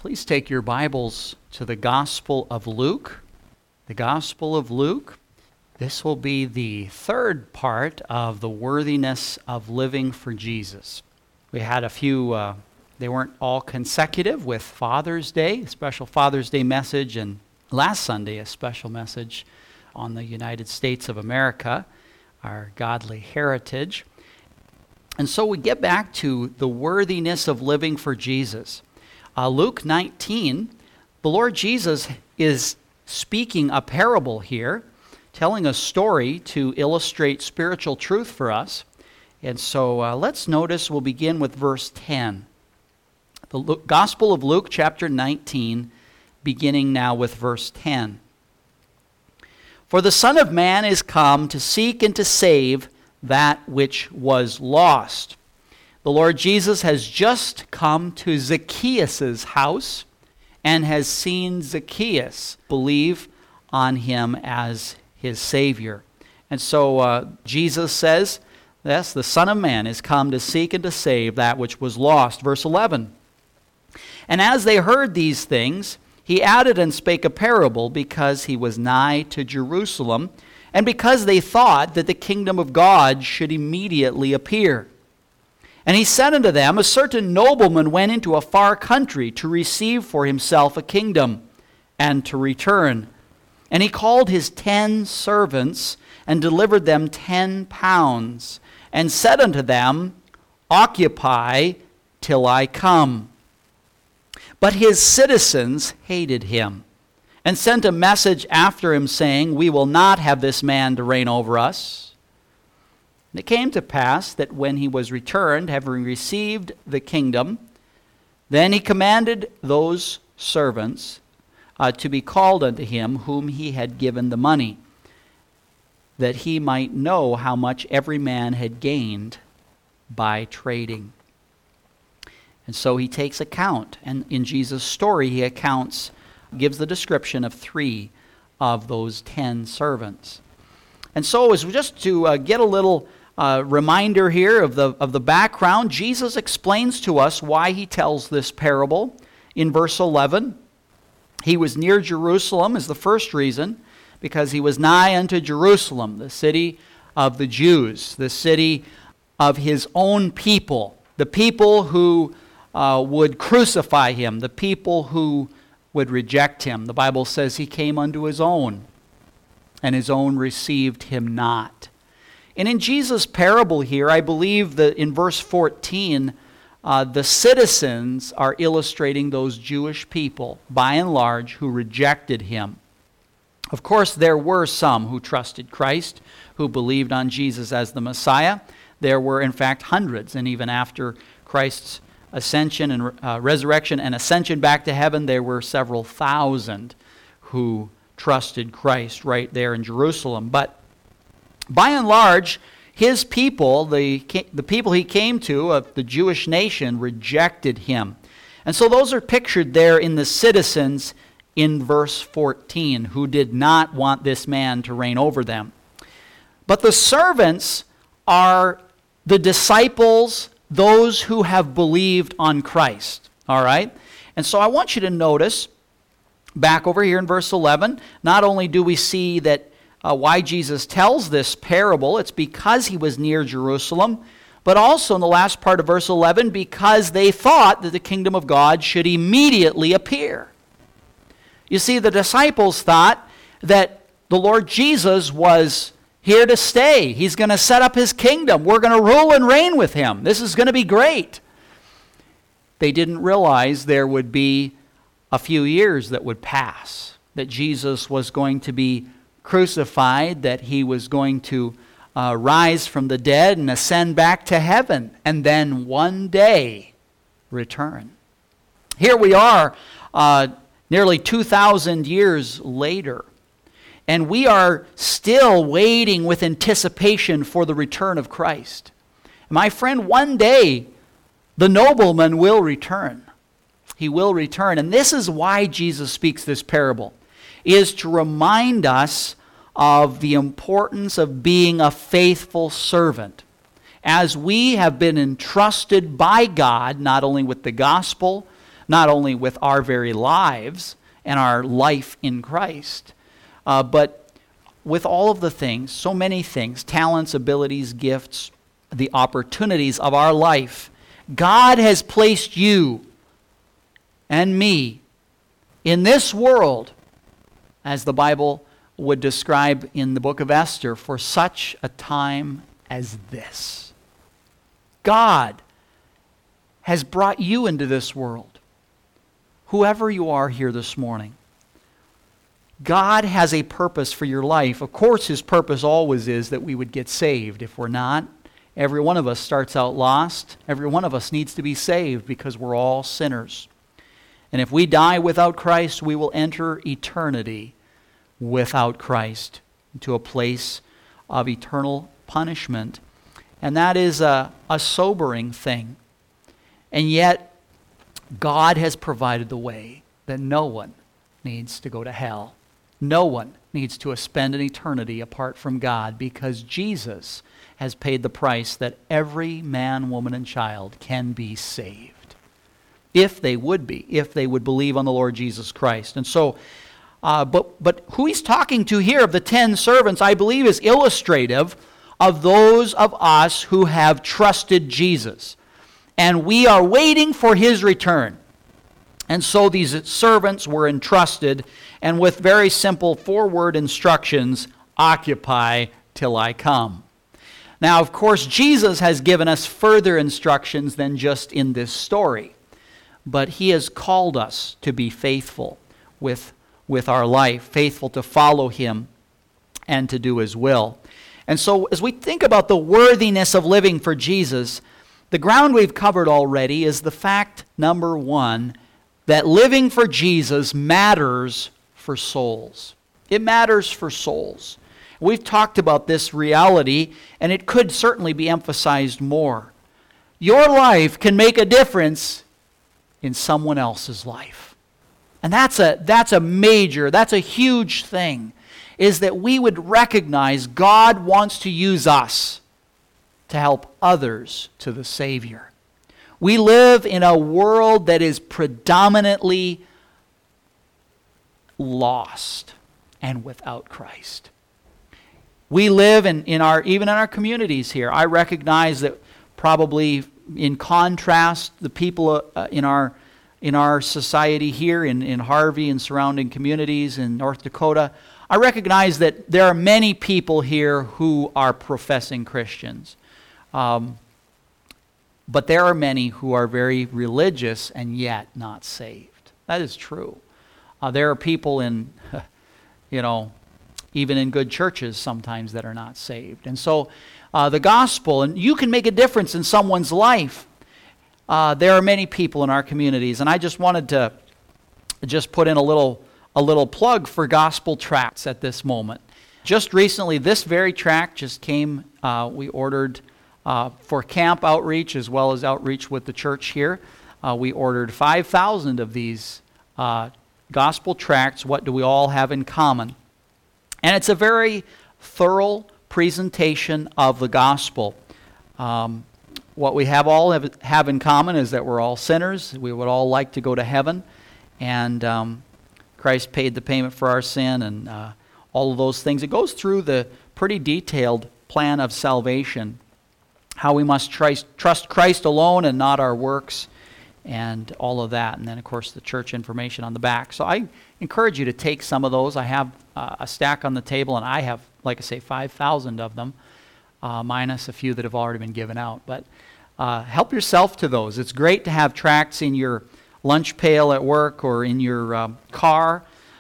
Please take your Bibles to the Gospel of Luke. The Gospel of Luke. This will be the third part of the worthiness of living for Jesus. We had a few, they weren't all consecutive, with Father's Day, a special Father's Day message, and last Sunday a special message on the United States of America, our godly heritage. And so we get back to the worthiness of living for Jesus. Luke 19, the Lord Jesus is speaking a parable here, telling a story to illustrate spiritual truth for us. And so let's notice, we'll begin with verse 10. The Gospel of Luke, chapter 19, beginning now with verse 10. For the Son of Man is come to seek and to save that which was lost. The Lord Jesus has just come to Zacchaeus' house and has seen Zacchaeus believe on him as his Savior. And so Jesus says, yes, the Son of Man is come to seek and to save that which was lost. Verse 11. And as they heard these things, he added and spake a parable, because he was nigh to Jerusalem, and because they thought that the kingdom of God should immediately appear. And he said unto them, a certain nobleman went into a far country to receive for himself a kingdom, and to return. And he called his 10 servants, and delivered them 10 pounds, and said unto them, occupy till I come. But his citizens hated him, and sent a message after him, saying, we will not have this man to reign over us. And it came to pass that when he was returned, having received the kingdom, then he commanded those servants to be called unto him whom he had given the money, that he might know how much every man had gained by trading. And so he takes account, and in Jesus' story he gives the description of 3 of those 10 servants. And so, as just to get a little reminder here of the background, Jesus explains to us why he tells this parable in verse 11. He was near Jerusalem is the first reason, because he was nigh unto Jerusalem, the city of the Jews, the city of his own people, the people who would crucify him, the people who would reject him. The Bible says he came unto his own, and his own received him not. And in Jesus' parable here, I believe that in verse 14, the citizens are illustrating those Jewish people, by and large, who rejected him. Of course, there were some who trusted Christ, who believed on Jesus as the Messiah. There were, in fact, hundreds, and even after Christ's ascension and resurrection and ascension back to heaven, there were several thousand who trusted Christ right there in Jerusalem. But by and large, his people, the people he came to of the Jewish nation, rejected him. And so those are pictured there in the citizens in verse 14, who did not want this man to reign over them. But the servants are the disciples, those who have believed on Christ. All right? And so I want you to notice, back over here in verse 11, not only do we see that why Jesus tells this parable, it's because he was near Jerusalem, but also in the last part of verse 11, because they thought that the kingdom of God should immediately appear. You see, the disciples thought that the Lord Jesus was here to stay. He's going to set up his kingdom. We're going to rule and reign with him. This is going to be great. They didn't realize there would be a few years that would pass, that Jesus was going to be crucified, that he was going to rise from the dead and ascend back to heaven, and then one day return. Here we are, nearly 2,000 years later, and we are still waiting with anticipation for the return of Christ. My friend, one day the nobleman will return. He will return. And this is why Jesus speaks this parable, is to remind us of the importance of being a faithful servant. As we have been entrusted by God, not only with the gospel, not only with our very lives and our life in Christ, but with all of the things, so many things, talents, abilities, gifts, the opportunities of our life. God has placed you and me in this world, as the Bible would describe in the book of Esther, for such a time as this. God has brought you into this world, whoever you are here this morning. God has a purpose for your life. Of course, His purpose always is that we would get saved. If we're not, every one of us starts out lost. Every one of us needs to be saved because we're all sinners. And if we die without Christ, we will enter eternity without Christ into a place of eternal punishment. And that is a sobering thing. And yet, God has provided the way that no one needs to go to hell. No one needs to spend an eternity apart from God, because Jesus has paid the price that every man, woman, and child can be saved. If they would believe on the Lord Jesus Christ. And so, but who he's talking to here of the 10 servants, I believe, is illustrative of those of us who have trusted Jesus. And we are waiting for His return. And so these servants were entrusted, and with very simple 4-word instructions, occupy till I come. Now, of course, Jesus has given us further instructions than just in this story. But He has called us to be faithful with our life, faithful to follow Him and to do His will. And so as we think about the worthiness of living for Jesus, the ground we've covered already is the fact, number one, that living for Jesus matters for souls. It matters for souls. We've talked about this reality, and it could certainly be emphasized more. Your life can make a difference in someone else's life. And that's a huge thing, is that we would recognize God wants to use us to help others to the Savior. We live in a world that is predominantly lost and without Christ. We live even in our communities here. I recognize that probably in contrast, the people in our society here in Harvey and surrounding communities in North Dakota, I recognize that there are many people here who are professing Christians. But there are many who are very religious and yet not saved. That is true. There are people in, even in good churches sometimes that are not saved. And so the gospel, and you can make a difference in someone's life. There are many people in our communities, and I just wanted to just put in a little plug for gospel tracts at this moment. Just recently, this very tract just came, we ordered for camp outreach as well as outreach with the church here. We ordered 5,000 of these gospel tracts, What Do We All Have in Common? And it's a very thorough presentation of the gospel. What we all have in common is that we're all sinners. We would all like to go to heaven. And Christ paid the payment for our sin and all of those things. It goes through the pretty detailed plan of salvation, how we must trust Christ alone and not our works, and all of that. And then, of course, the church information on the back. So I encourage you to take some of those. I have a stack on the table, and I have, like I say, 5,000 of them, minus a few that have already been given out. But help yourself to those. It's great to have tracts in your lunch pail at work or in your car.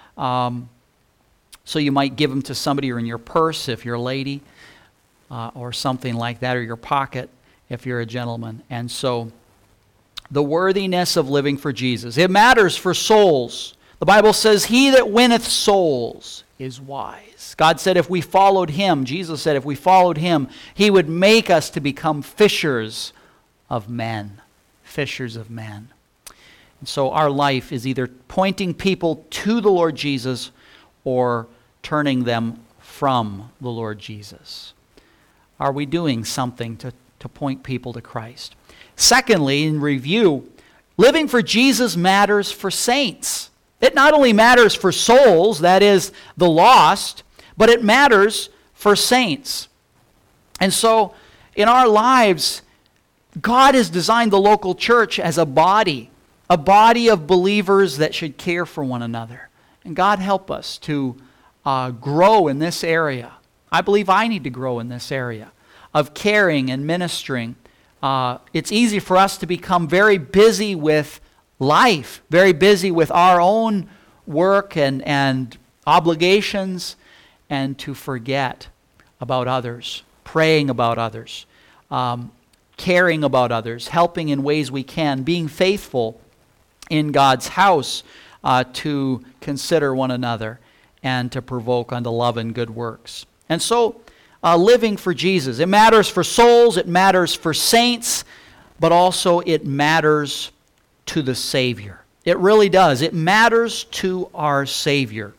So you might give them to somebody, or in your purse if you're a lady, or something like that, or your pocket if you're a gentleman. And so the worthiness of living for Jesus, it matters for souls. The Bible says, he that winneth souls is wise. God said if we followed Him, Jesus said if we followed Him, He would make us to become fishers of men. Fishers of men. And so our life is either pointing people to the Lord Jesus or turning them from the Lord Jesus. Are we doing something to point people to Christ? Secondly, in review, Living for Jesus matters for saints. It not only matters for souls, that is, the lost, but it matters for saints. And so, in our lives, God has designed the local church as a body of believers that should care for one another. And God help us to grow in this area. I believe I need to grow in this area of caring and ministering. It's easy for us to become very busy with life, very busy with our own work and obligations, and to forget about others, praying about others, caring about others, helping in ways we can, being faithful in God's house to consider one another and to provoke unto love and good works. And so, living for Jesus, it matters for souls, it matters for saints, but also it matters to the Savior. It really does. It matters to our Savior.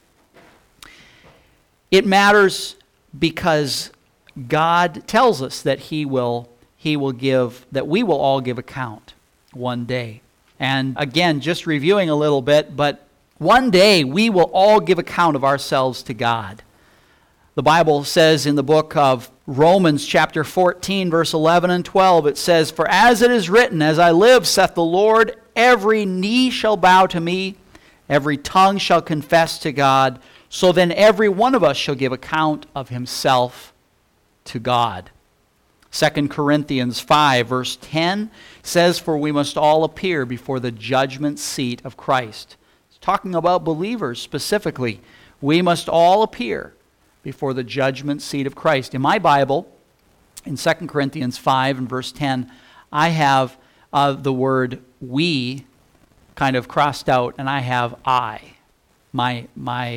It matters because God tells us that He will give, that we will all give account one day. And again, just reviewing a little bit, but one day we will all give account of ourselves to God. The Bible says in the book of Romans chapter 14, verse 11 and 12, it says, "For as it is written, as I live, saith the Lord, every knee shall bow to me, every tongue shall confess to God. So then every one of us shall give account of himself to God." 2 Corinthians 5, verse 10 says, "For we must all appear before the judgment seat of Christ." It's talking about believers specifically. We must all appear before the judgment seat of Christ. In my Bible, in 2 Corinthians 5 and verse 10, I have the word "we" kind of crossed out, and I have "I," my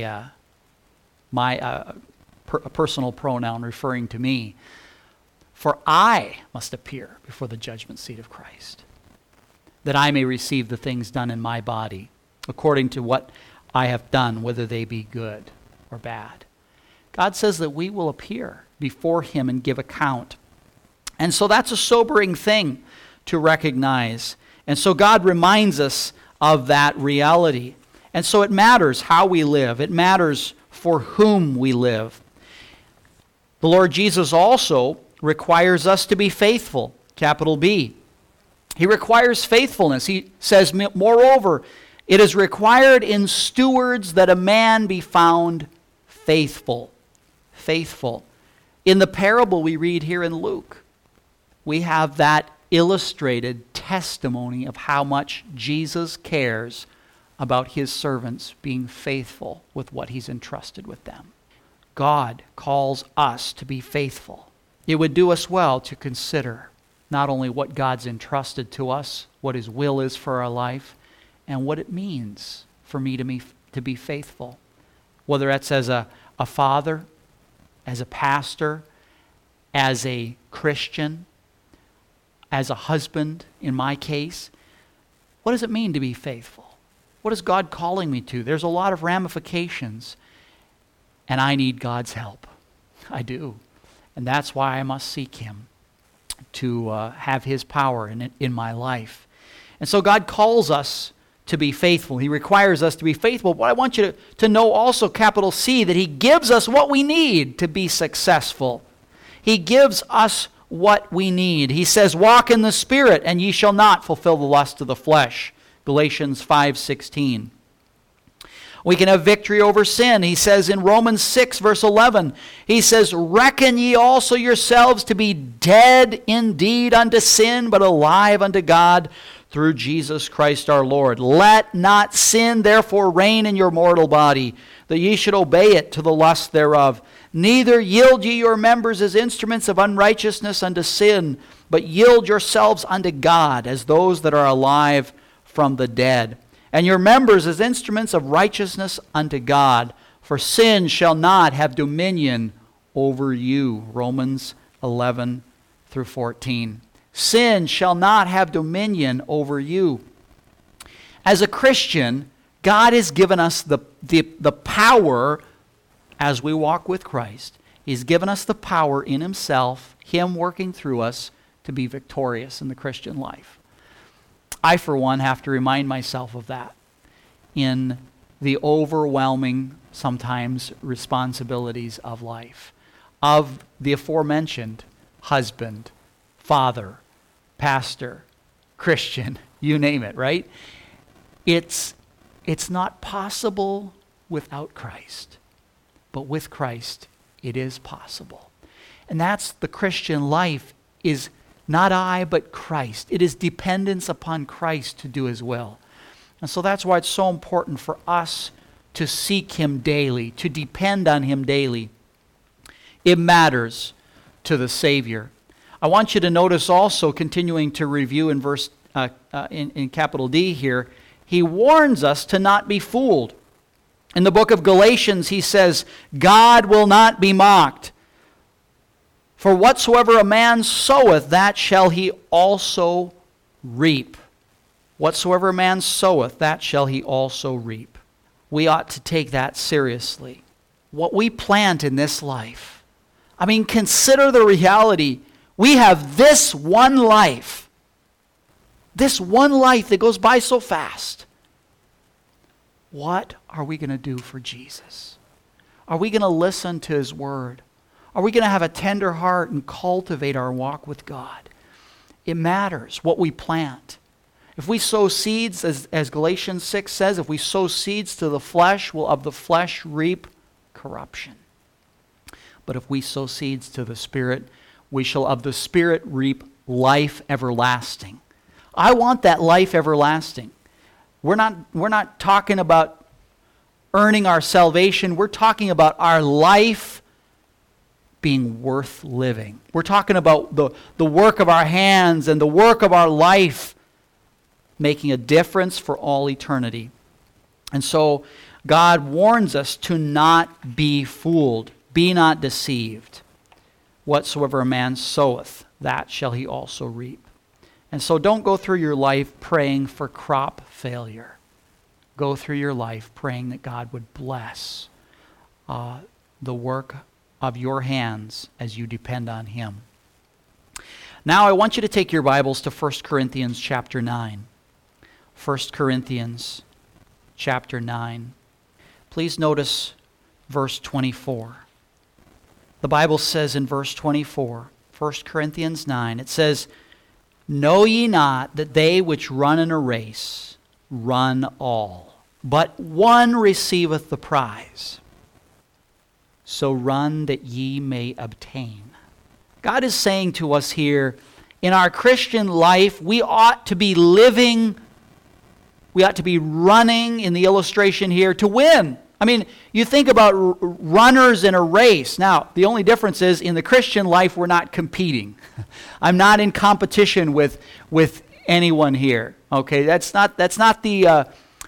personal pronoun referring to me. "For I must appear before the judgment seat of Christ, that I may receive the things done in my body, according to what I have done, whether they be good or bad." God says that we will appear before Him and give account. And so that's a sobering thing to recognize. And so God reminds us of that reality. And so it matters how we live. It matters for whom we live. The Lord Jesus also requires us to be faithful, capital B. He requires faithfulness. He says, "Moreover, it is required in stewards that a man be found faithful." Faithful. In the parable we read here in Luke, we have that illustrated testimony of how much Jesus cares about His servants being faithful with what He's entrusted with them. God calls us to be faithful. It would do us well to consider not only what God's entrusted to us, what His will is for our life, and what it means for me to be faithful. Whether that's as a father, as a pastor, as a Christian, as a husband in my case. What does it mean to be faithful? What is God calling me to? There's a lot of ramifications, and I need God's help. I do. And that's why I must seek Him to have His power in my life. And so God calls us to be faithful. He requires us to be faithful. But I want you to know also, capital C, that He gives us what we need to be successful. He gives us what we need. He says, "Walk in the Spirit, and ye shall not fulfill the lust of the flesh." Galatians 5:16. We can have victory over sin. He says in Romans 6, verse 11, He says, "Reckon ye also yourselves to be dead indeed unto sin, but alive unto God through Jesus Christ our Lord. Let not sin therefore reign in your mortal body, that ye should obey it to the lust thereof. Neither yield ye your members as instruments of unrighteousness unto sin, but yield yourselves unto God as those that are alive from the dead, and your members as instruments of righteousness unto God. For sin shall not have dominion over you." Romans 11 through 14. Sin shall not have dominion over you. As a Christian, God has given us the power as we walk with Christ. He's given us the power in Himself, Him working through us, to be victorious in the Christian life. I, for one, have to remind myself of that in the overwhelming, sometimes, responsibilities of life, of the aforementioned husband, father, pastor, Christian, you name it, right? It's not possible without Christ, but with Christ, it is possible. And that's the Christian life, is not I, but Christ. It is dependence upon Christ to do His will. And so that's why it's so important for us to seek Him daily, to depend on Him daily. It matters to the Savior. I want you to notice also, continuing to review in verse in capital D here, he warns us to not be fooled. In the book of Galatians, he says, God will not be mocked. For whatsoever a man soweth, that shall he also reap. Whatsoever a man soweth, that shall he also reap. We ought to take that seriously. What we plant in this life. I mean, consider the reality. We have this one life. This one life that goes by so fast. What are we going to do for Jesus? Are we going to listen to His word? Are we going to have a tender heart and cultivate our walk with God? It matters what we plant. If we sow seeds, as Galatians 6 says, if we sow seeds to the flesh, we'll of the flesh reap corruption. But if we sow seeds to the Spirit, we shall of the Spirit reap life everlasting. I want that life everlasting. We're not talking about earning our salvation. We're talking about our life being worth living. We're talking about the work of our hands and the work of our life making a difference for all eternity. And so God warns us to not be fooled. Be not deceived. Whatsoever a man soweth, that shall he also reap. And so don't go through your life praying for crop failure. Go through your life praying that God would bless the work of your hands as you depend on Him. Now I want you to take your Bibles to 1 Corinthians chapter 9. 1 Corinthians chapter 9. Please notice verse 24. The Bible says in verse 24, 1 Corinthians 9, it says, Know ye not that they which run in a race run all, but one receiveth the prize? So run that ye may obtain. God is saying to us here, in our Christian life, we ought to be living, we ought to be running, in the illustration here, to win. I mean, you think about runners in a race. Now, the only difference is in the Christian life, we're not competing. I'm not in competition with anyone here. Okay, that's not the.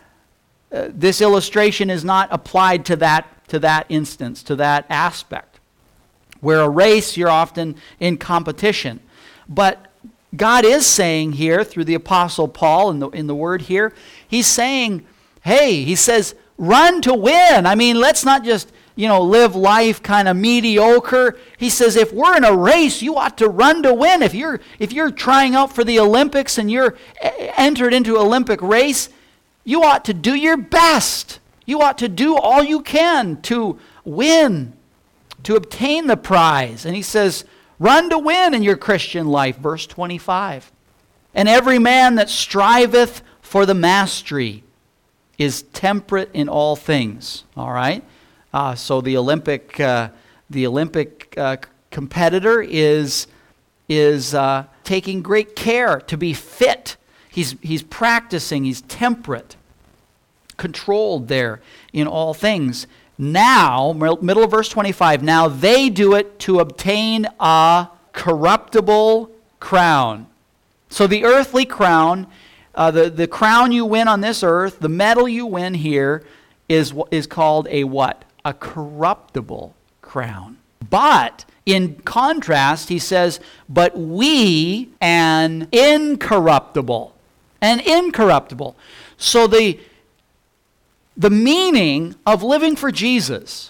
This illustration is not applied to that instance, to that aspect. Where a race, you're often in competition, but God is saying here through the Apostle Paul in the word here, he's saying, hey, he says, run to win. I mean, let's not just, live life kind of mediocre. He says, if we're in a race, you ought to run to win. If you're trying out for the Olympics and you're entered into an Olympic race, you ought to do your best. You ought to do all you can to win, to obtain the prize. And he says, run to win in your Christian life. Verse 25. And every man that striveth for the mastery is temperate in all things. All right? So the Olympic competitor is taking great care to be fit. He's practicing. He's temperate, controlled there in all things. Now, middle of verse 25. Now they do it to obtain a corruptible crown. So the earthly crown. The crown you win on this earth, the medal you win here, is called a what? A corruptible crown. But in contrast, he says, but we an incorruptible. An incorruptible. So the meaning of living for Jesus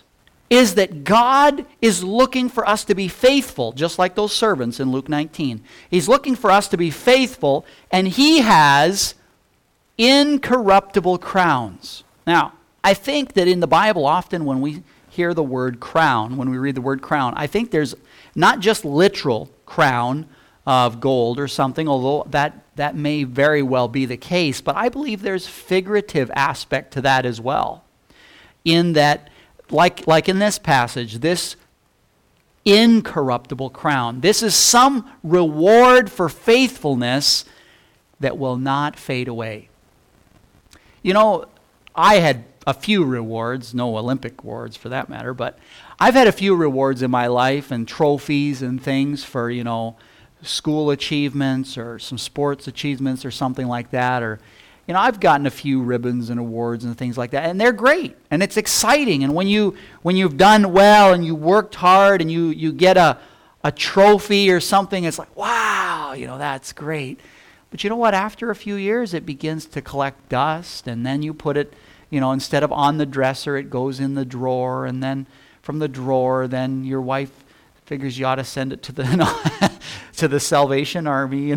is that God is looking for us to be faithful, just like those servants in Luke 19. He's looking for us to be faithful, and He has incorruptible crowns. Now, I think that in the Bible, often when we hear the word crown, when we read the word crown, I think there's not just literal crown of gold or something, although that may very well be the case, but I believe there's figurative aspect to that as well. In that, like in this passage, this incorruptible crown, this is some reward for faithfulness that will not fade away. You know, I had a few rewards, no Olympic awards for that matter, but I've had a few rewards in my life and trophies and things for, school achievements or some sports achievements or something like that. Or, I've gotten a few ribbons and awards and things like that, and they're great, and it's exciting. And when you've done well and you worked hard and you get a trophy or something, it's like, wow, that's great. But you know what? After a few years, it begins to collect dust, and then you put it, instead of on the dresser, it goes in the drawer, and then from the drawer, then your wife figures you ought to send it to the to the Salvation Army.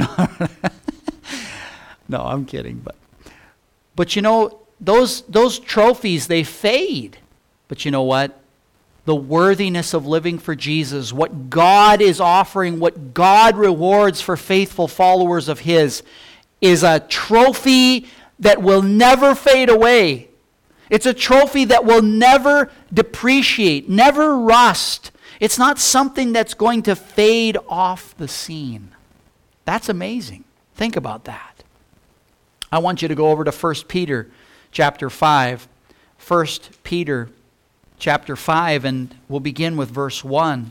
No, I'm kidding, but those trophies, they fade. But you know what? The worthiness of living for Jesus, what God is offering, what God rewards for faithful followers of His, is a trophy that will never fade away. It's a trophy that will never depreciate, never rust. It's not something that's going to fade off the scene. That's amazing. Think about that. I want you to go over to 1 Peter chapter 5. 1 Peter chapter 5, and we'll begin with verse 1.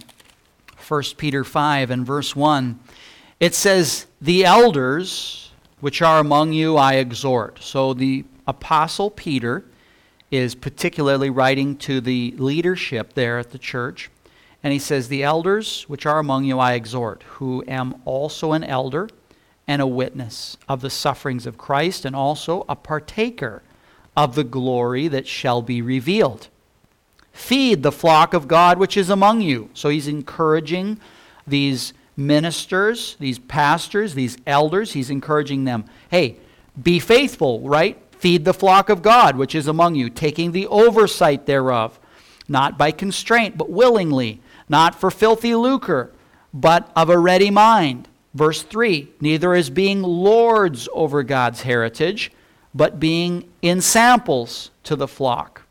1 Peter 5 and verse 1. It says, "The elders which are among you I exhort." So the Apostle Peter is particularly writing to the leadership there at the church. And he says, "The elders which are among you I exhort, who am also an elder and a witness of the sufferings of Christ, and also a partaker of the glory that shall be revealed. Feed the flock of God which is among you." So he's encouraging these ministers, these pastors, these elders. He's encouraging them, hey, be faithful, right? Feed the flock of God which is among you, taking the oversight thereof, not by constraint, but willingly, not for filthy lucre, but of a ready mind. Verse 3, "Neither as being lords over God's heritage, but being ensamples to the flock."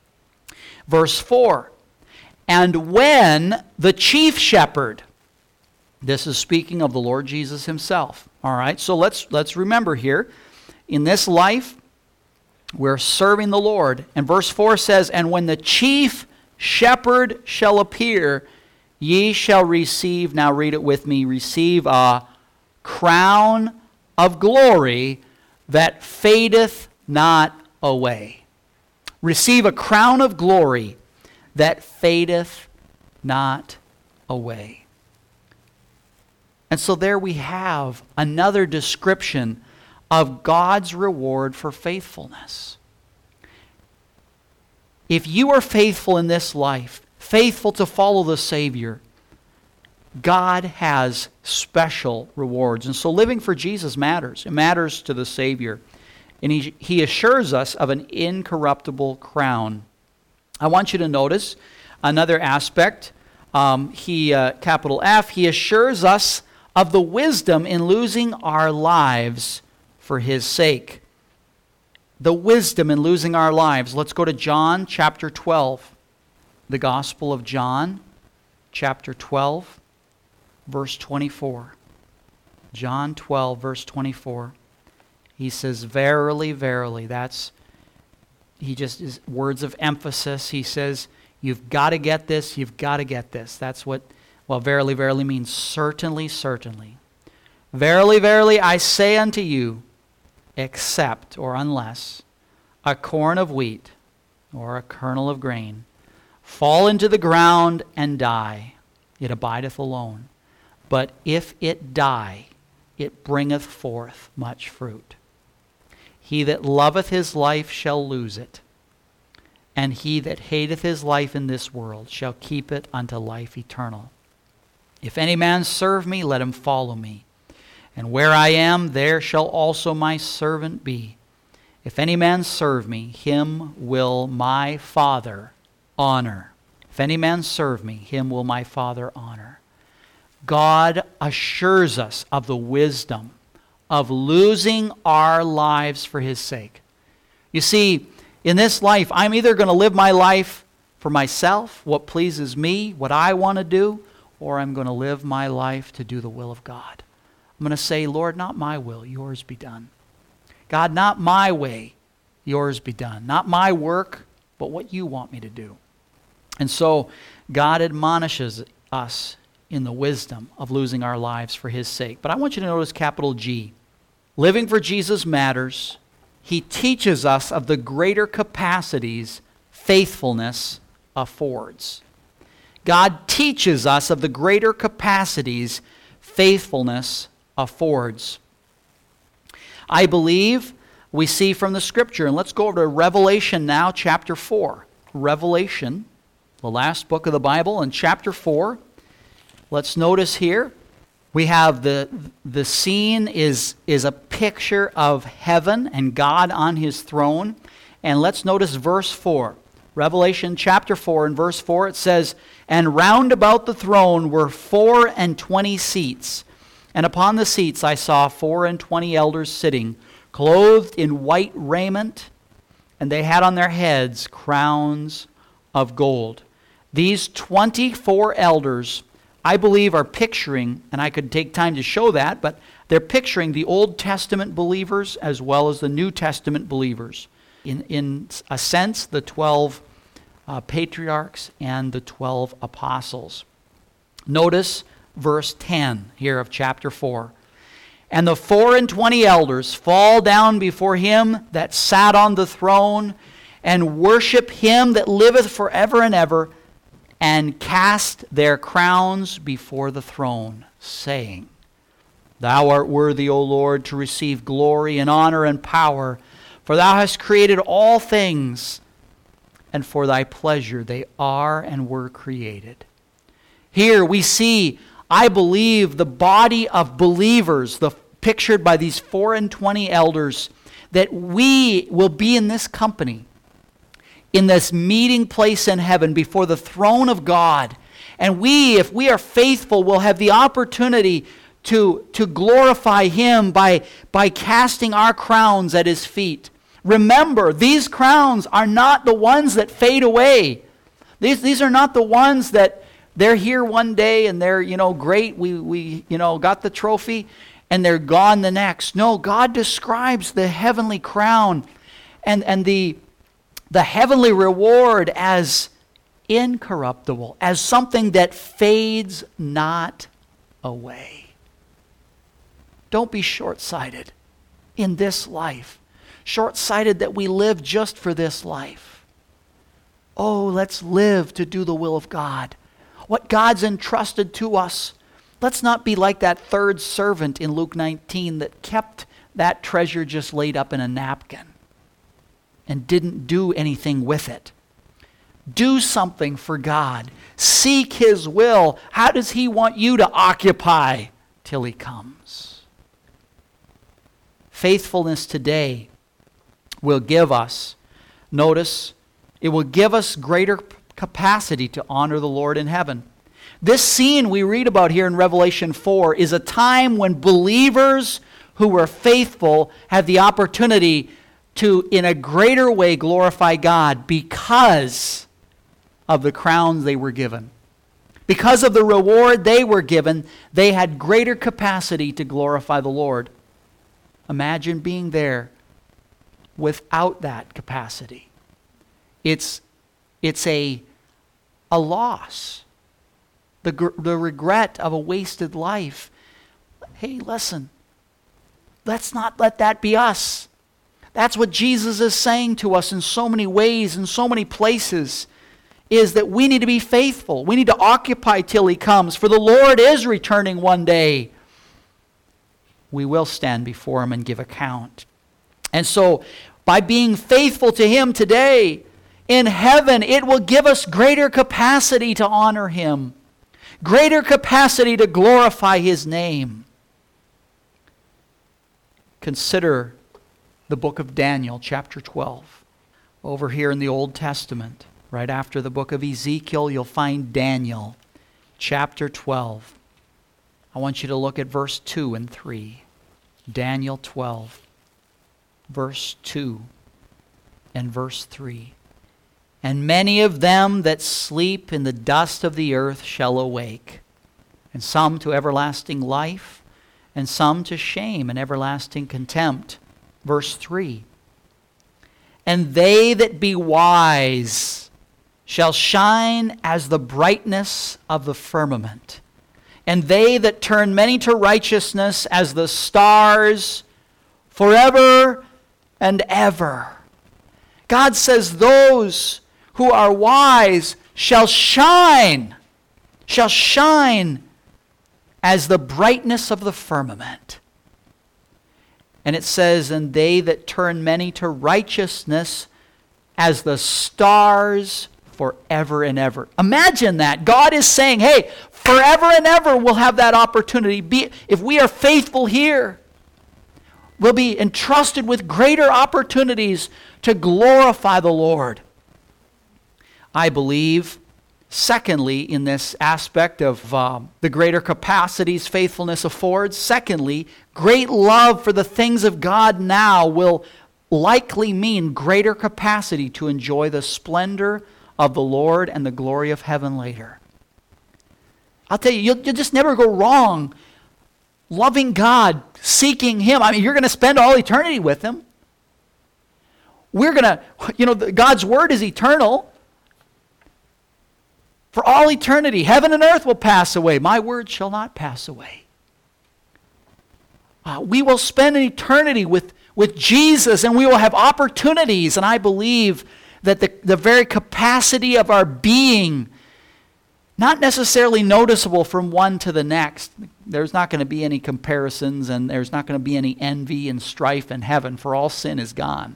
Verse 4, "And when the chief shepherd," this is speaking of the Lord Jesus Himself. All right, so let's remember here, in this life, we're serving the Lord. And verse 4 says, "And when the chief shepherd shall appear, ye shall receive," now read it with me, "receive a crown of glory that fadeth not away." Receive a crown of glory that fadeth not away. And so there we have another description of God's reward for faithfulness. If you are faithful in this life, faithful to follow the Savior, God has special rewards. And so living for Jesus matters. It matters to the Savior. And He assures us of an incorruptible crown. I want you to notice another aspect. Capital F, He assures us of the wisdom in losing our lives for His sake. The wisdom in losing our lives. Let's go to John chapter 12. The Gospel of John chapter 12, verse 24. John 12, verse 24. He says, "Verily, verily." He just is words of emphasis. He says, you've got to get this, you've got to get this. That's what, verily, verily means certainly, certainly. "Verily, verily, I say unto you, except," or unless, "a corn of wheat," or a kernel of grain, "fall into the ground and die, it abideth alone. But if it die, it bringeth forth much fruit. He that loveth his life shall lose it, and he that hateth his life in this world shall keep it unto life eternal. If any man serve me, let him follow me. And where I am, there shall also my servant be. If any man serve me, him will my Father honor. If any man serve me, him will my Father honor. God assures us of the wisdom of losing our lives for his sake. You see, in this life, I'm either going to live my life for myself, what pleases me, what I want to do, or I'm going to live my life to do the will of God. I'm going to say, Lord, not my will, yours be done. God, not my way, yours be done. Not my work, but what you want me to do. And so God admonishes us in the wisdom of losing our lives for his sake. But I want you to notice capital G. Living for Jesus matters. He teaches us of the greater capacities faithfulness affords. God teaches us of the greater capacities faithfulness affords. I believe we see from the Scripture, and let's go over to Revelation now, chapter 4. Revelation, the last book of the Bible, in chapter 4. Let's notice here, we have the scene is a picture of heaven and God on his throne. And let's notice verse 4. Revelation chapter 4 and verse 4, it says, "And round about the throne were 24 seats. And upon the seats I saw 24 elders sitting, clothed in white raiment, and they had on their heads crowns of gold." These 24 elders, I believe, are picturing, and I could take time to show that, but they're picturing the Old Testament believers as well as the New Testament believers. In a sense, the 12 patriarchs and the 12 apostles. Notice verse 10 here of chapter 4. "And the 24 elders fall down before him that sat on the throne, and worship him that liveth forever and ever, and cast their crowns before the throne, saying, Thou art worthy, O Lord, to receive glory and honor and power, for thou hast created all things, and for thy pleasure they are and were created." Here we see, I believe, the body of believers, pictured by these 24 elders, that we will be in this company, in this meeting place in heaven before the throne of God. And we, if we are faithful, will have the opportunity to glorify him by casting our crowns at his feet. Remember, these crowns are not the ones that fade away. These are not the ones that they're here one day and they're, great, we got the trophy, and they're gone the next. No, God describes the heavenly crown and the heavenly reward as incorruptible, as something that fades not away. Don't be short-sighted in this life. Short-sighted that we live just for this life. Oh, let's live to do the will of God. What God's entrusted to us. Let's not be like that third servant in Luke 19 that kept that treasure just laid up in a napkin and didn't do anything with it. Do something for God. Seek his will. How does he want you to occupy till he comes? Faithfulness today will give us, notice, it will give us greater capacity to honor the Lord in heaven. This scene we read about here in Revelation 4 is a time when believers who were faithful have the opportunity to, in a greater way, glorify God because of the crowns they were given. Because of the reward they were given, they had greater capacity to glorify the Lord. Imagine being there without that capacity. It's a loss. The regret of a wasted life. Hey, listen. Let's not let that be us. That's what Jesus is saying to us in so many ways, in so many places, is that we need to be faithful. We need to occupy till he comes. For the Lord is returning one day. We will stand before him and give account. And so, by being faithful to him today, in heaven, it will give us greater capacity to honor Him, greater capacity to glorify His name. Consider the book of Daniel, chapter 12. Over here in the Old Testament, right after the book of Ezekiel, you'll find Daniel, chapter 12. I want you to look at verse 2 and 3. Daniel 12, verse 2 and verse 3. And many of them that sleep in the dust of the earth shall awake, and some to everlasting life, and some to shame and everlasting contempt. Verse 3. And they that be wise shall shine as the brightness of the firmament, and they that turn many to righteousness as the stars forever and ever. God says those who are wise shall shine as the brightness of the firmament. And it says, and they that turn many to righteousness as the stars forever and ever. Imagine that. God is saying, hey, forever and ever we'll have that opportunity. If we are faithful here, we'll be entrusted with greater opportunities to glorify the Lord. I believe, secondly, in this aspect of the greater capacities faithfulness affords, secondly, great love for the things of God now will likely mean greater capacity to enjoy the splendor of the Lord and the glory of heaven later. I'll tell you, you'll just never go wrong loving God, seeking Him. I mean, you're going to spend all eternity with Him. We're going to, God's Word is eternal. For all eternity, heaven and earth will pass away. My word shall not pass away. We will spend an eternity with Jesus, and we will have opportunities. And I believe that the very capacity of our being, not necessarily noticeable from one to the next. There's not going to be any comparisons, and there's not going to be any envy and strife in heaven, for all sin is gone.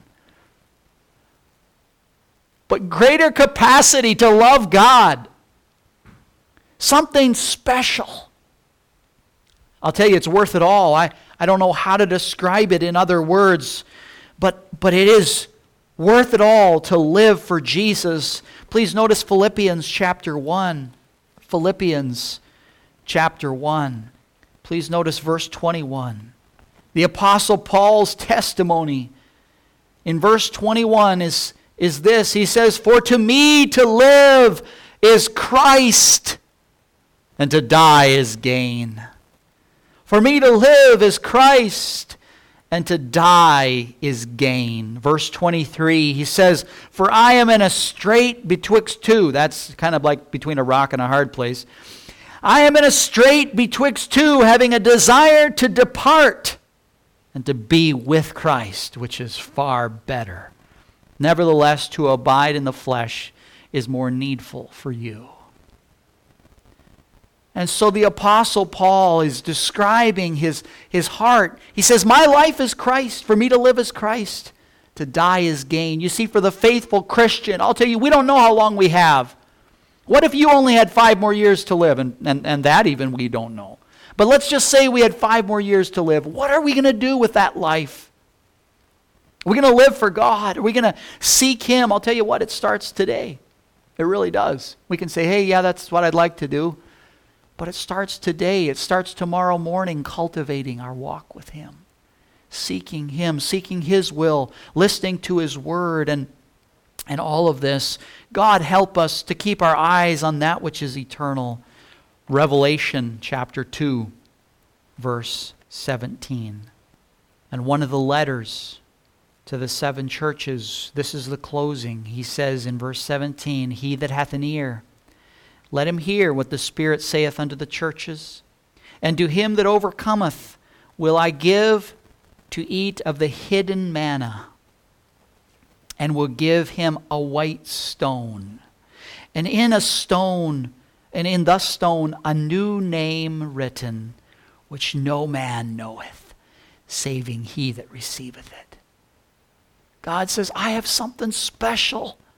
But greater capacity to love God. Something special. I'll tell you, it's worth it all. I don't know how to describe it in other words, but it is worth it all to live for Jesus. Please notice Philippians chapter 1. Philippians chapter 1. Please notice verse 21. The Apostle Paul's testimony in verse 21 is this. He says, "For to me to live is Christ, and to die is gain. For me to live is Christ, and to die is gain." Verse 23, he says, "For I am in a strait betwixt two." That's kind of like between a rock and a hard place. "I am in a strait betwixt two, having a desire to depart and to be with Christ, which is far better. Nevertheless, to abide in the flesh is more needful for you." And so the Apostle Paul is describing his heart. He says, my life is Christ. For me to live is Christ. To die is gain. You see, for the faithful Christian, I'll tell you, we don't know how long we have. What if you only had 5 more years to live? And that even we don't know. But let's just say we had 5 more years to live. What are we going to do with that life? Are we going to live for God? Are we going to seek Him? I'll tell you what, it starts today. It really does. We can say, hey, yeah, that's what I'd like to do. But it starts today. It starts tomorrow morning, cultivating our walk with Him. Seeking Him, seeking His will, listening to His Word, and all of this. God help us to keep our eyes on that which is eternal. Revelation chapter 2, verse 17. And one of the letters to the 7 churches, this is the closing. He says in verse 17, "He that hath an ear, let him hear what the Spirit saith unto the churches. And to him that overcometh will I give to eat of the hidden manna, and will give him a white stone. And in the stone a new name written, which no man knoweth, saving he that receiveth it." God says, I have something special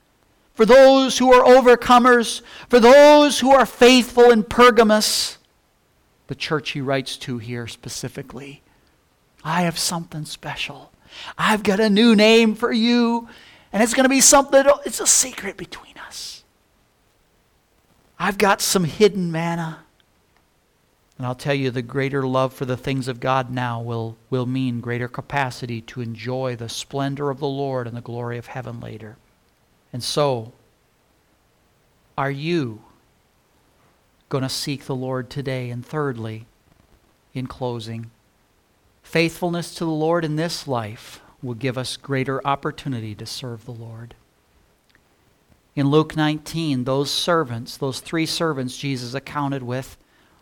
for those who are overcomers, for those who are faithful in Pergamos, the church he writes to here specifically. I have something special. I've got a new name for you, and it's going to be something, it's a secret between us. I've got some hidden manna. And I'll tell you, the greater love for the things of God now will mean greater capacity to enjoy the splendor of the Lord and the glory of heaven later. And so, are you going to seek the Lord today? And thirdly, in closing, faithfulness to the Lord in this life will give us greater opportunity to serve the Lord. In Luke 19, those three servants Jesus accounted with,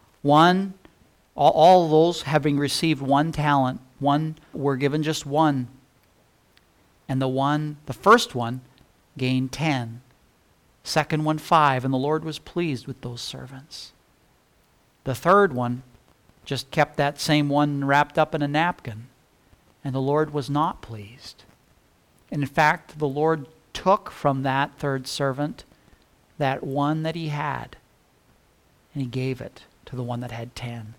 all those having received 1 talent, one were given just 1. And the first one gained 10. Second one 5, and the Lord was pleased with those servants. The third one just kept that same one wrapped up in a napkin, and the Lord was not pleased. And in fact, the Lord took from that third servant that one that he had, and he gave it to the one that had 10.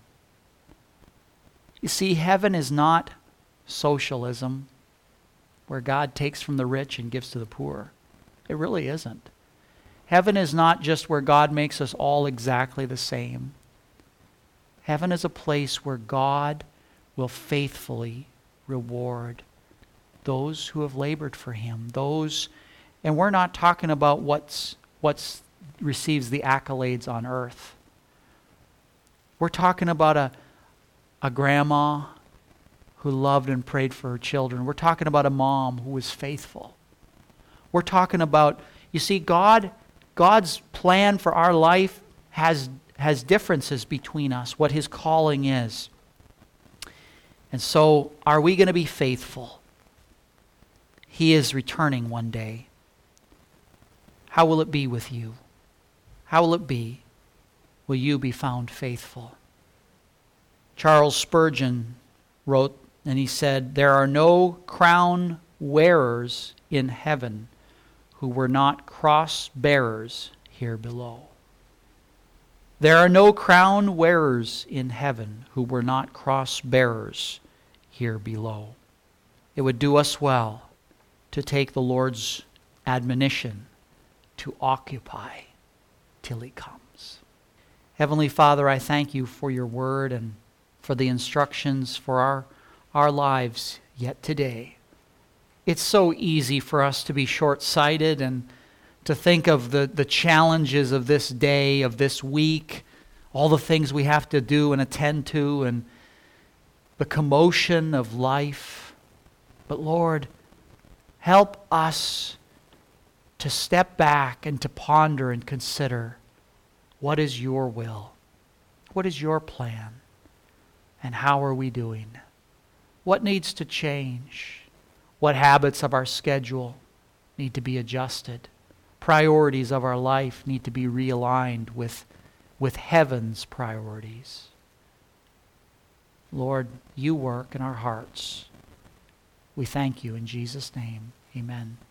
You see, heaven is not socialism where God takes from the rich and gives to the poor. It really isn't. Heaven is not just where God makes us all exactly the same. Heaven is a place where God will faithfully reward those who have labored for him. And we're not talking about what's receives the accolades on earth. We're talking about a grandma who loved and prayed for her children. We're talking about a mom who was faithful. We're talking about, you see, God's plan for our life has differences between us, what his calling is. And so, are we going to be faithful? He is returning one day. How will it be with you? How will it be? Will you be found faithful? Charles Spurgeon wrote, and he said, "There are no crown wearers in heaven who were not cross bearers here below." There are no crown wearers in heaven who were not cross bearers here below. It would do us well to take the Lord's admonition to occupy till he comes. Heavenly Father, I thank you for your word and for the instructions for our lives yet today. It's so easy for us to be short-sighted and to think of the challenges of this day, of this week, all the things we have to do and attend to, and the commotion of life. But Lord, help us to step back and to ponder and consider, what is your will? What is your plan? And how are we doing? What needs to change? What habits of our schedule need to be adjusted? Priorities of our life need to be realigned with heaven's priorities. Lord, you work in our hearts. We thank you in Jesus' name. Amen.